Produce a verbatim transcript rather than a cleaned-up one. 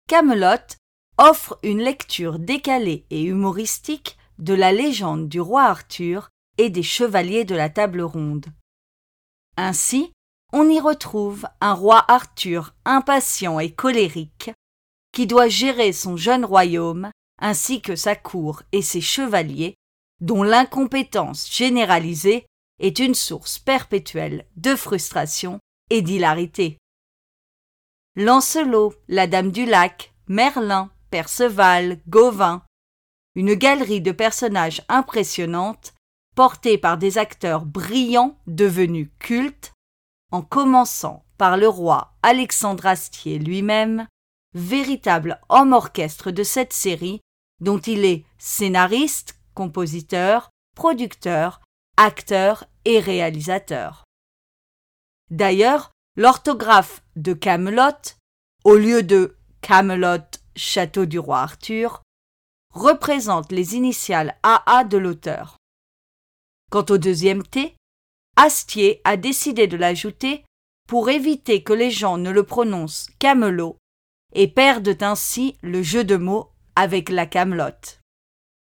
Kaamelott offre une lecture décalée et humoristique de la légende du roi Arthur et des chevaliers de la table ronde. Ainsi, on y retrouve un roi Arthur impatient et colérique qui doit gérer son jeune royaume ainsi que sa cour et ses chevaliers, dont l'incompétence généralisée est une source perpétuelle de frustration et d'hilarité. Lancelot, la Dame du Lac, Merlin, Perceval, Gauvin, une galerie de personnages impressionnantes portés par des acteurs brillants devenus cultes, en commençant par le roi Alexandre Astier lui-même, véritable homme orchestre de cette série dont il est scénariste, compositeur, producteur, acteur et réalisateur. D'ailleurs, l'orthographe de Kaamelott, au lieu de Camelot, château du roi Arthur, représente les initiales A A de l'auteur. Quant au deuxième T, Astier a décidé de l'ajouter pour éviter que les gens ne le prononcent Camelot et perdent ainsi le jeu de mots avec la Camelote.